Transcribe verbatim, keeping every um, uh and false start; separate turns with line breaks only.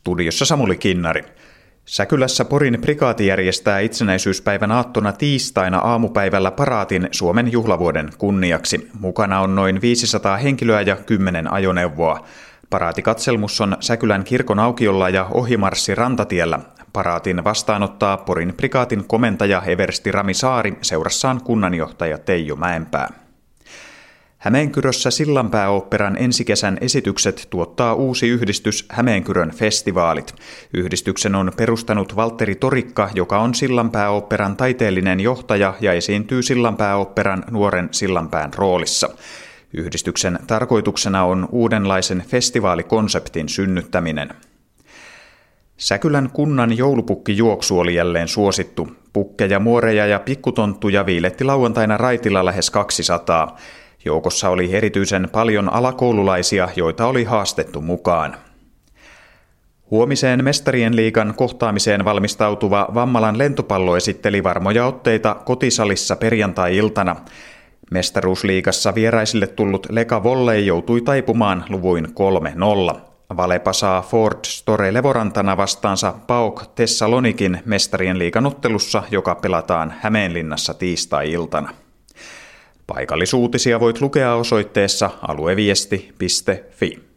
Studiossa Samuli Kinnari. Säkylässä Porin prikaati järjestää itsenäisyyspäivän aattona tiistaina aamupäivällä paraatin Suomen juhlavuoden kunniaksi. Mukana on noin viisisataa henkilöä ja kymmenen ajoneuvoa. Paraatikatselmus on Säkylän kirkon aukiolla ja ohimarssi Rantatiellä. Paraatin vastaanottaa Porin prikaatin komentaja eversti Rami Saari seurassaan kunnanjohtaja Teijo Mäenpää. Hämeenkyrössä Sillanpääoopperan ensikesän esitykset tuottaa uusi yhdistys Hämeenkyrön festivaalit. Yhdistyksen on perustanut Valtteri Torikka, joka on Sillanpääoopperan taiteellinen johtaja ja esiintyy Sillanpääoopperan nuoren Sillanpään roolissa. Yhdistyksen tarkoituksena on uudenlaisen festivaalikonseptin synnyttäminen. Säkylän kunnan joulupukkijuoksu oli jälleen suosittu. Pukkeja, muoreja ja pikkutonttuja viiletti lauantaina raitilla lähes kaksisataa. Joukossa oli erityisen paljon alakoululaisia, joita oli haastettu mukaan. Huomiseen Mestarien liigan kohtaamiseen valmistautuva Vammalan lentopallo esitteli varmoja otteita kotisalissa perjantai-iltana. Mestaruusliigassa vieraisille tullut Leka Volley joutui taipumaan luvuin kolme nolla. Valepa saa Ford Store Levorantana vastaansa PAOK Thessalonikin Mestarien liigan ottelussa, joka pelataan Hämeenlinnassa tiistai-iltana. Paikallisuutisia voit lukea osoitteessa alueviesti piste fi.